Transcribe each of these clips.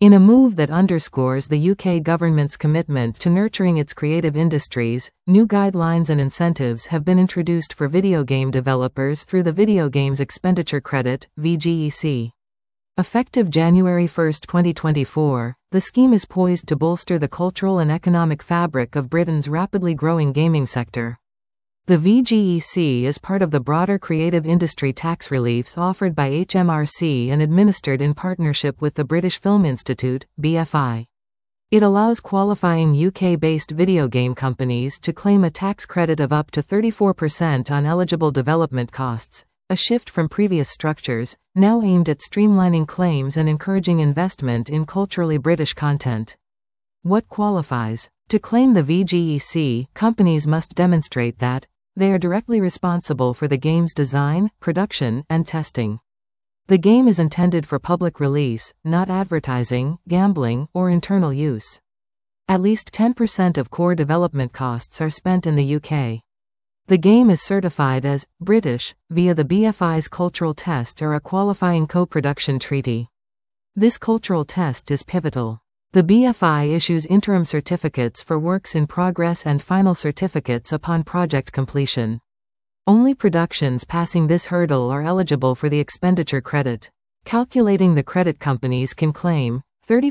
In a move that underscores the UK government's commitment to nurturing its creative industries, new guidelines and incentives have been introduced for video game developers through the Video Games Expenditure Credit, VGEC. Effective January 1, 2024, the scheme is poised to bolster the cultural and economic fabric of Britain's rapidly growing gaming sector. The VGEC is part of the broader creative industry tax reliefs offered by HMRC and administered in partnership with the British Film Institute, BFI. It allows qualifying UK-based video game companies to claim a tax credit of up to 34% on eligible development costs, a shift from previous structures, now aimed at streamlining claims and encouraging investment in culturally British content. What qualifies? To claim the VGEC, companies must demonstrate that they are directly responsible for the game's design, production, and testing. The game is intended for public release, not advertising, gambling, or internal use. At least 10% of core development costs are spent in the UK. The game is certified as British via the BFI's cultural test or a qualifying co-production treaty. This cultural test is pivotal. The BFI issues interim certificates for works in progress and final certificates upon project completion. Only productions passing this hurdle are eligible for the expenditure credit. Calculating the credit, companies can claim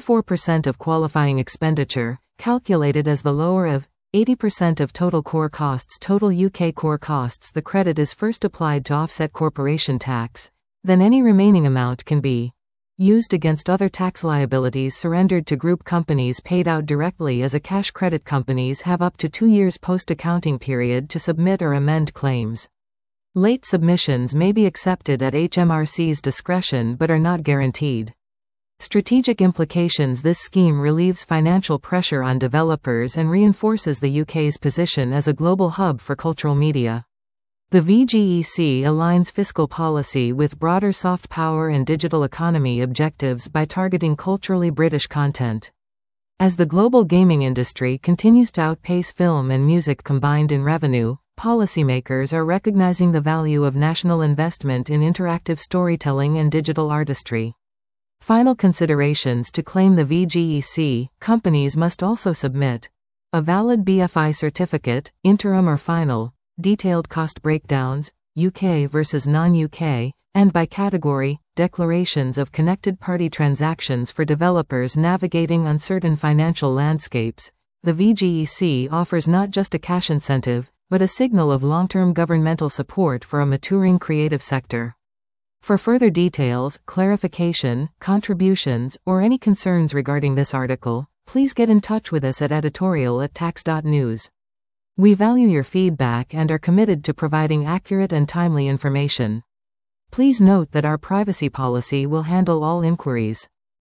34% of qualifying expenditure, calculated as the lower of 80% of total core costs. Total UK core costs. The credit is first applied to offset corporation tax, then any remaining amount can be used against other tax liabilities surrendered to group companies, paid out directly as a cash credit. Companies have up to 2 years post-accounting period to submit or amend claims. Late submissions may be accepted at HMRC's discretion but are not guaranteed. Strategic implications. This scheme relieves financial pressure on developers and reinforces the UK's position as a global hub for cultural media. The VGEC aligns fiscal policy with broader soft power and digital economy objectives by targeting culturally British content. As the global gaming industry continues to outpace film and music combined in revenue, policymakers are recognizing the value of national investment in interactive storytelling and digital artistry. Final considerations. To claim the VGEC, companies must also submit a valid BFI certificate, interim or final, detailed cost breakdowns, UK versus non-UK, and by category, declarations of connected party transactions for developers navigating uncertain financial landscapes. The VGEC offers not just a cash incentive, but a signal of long-term governmental support for a maturing creative sector. For further details, clarification, contributions, or any concerns regarding this article, please get in touch with us at editorial@tax.news. We value your feedback and are committed to providing accurate and timely information. Please note that our privacy policy will handle all inquiries.